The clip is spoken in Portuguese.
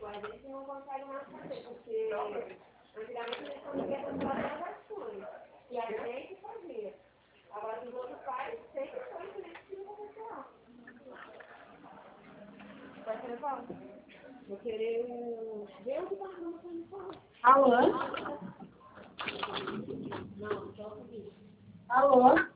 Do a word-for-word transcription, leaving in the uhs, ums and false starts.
mas eles não conseguem mais fazer, porque antigamente eles conseguiam fazer as ações, e a gente fazia. Agora os outros pais, sempre foi que eles tinham que fazer lá. Vai ser bom. Vou querer ver o que está acontecendo. Alô? Não, só o seguinte. Alô?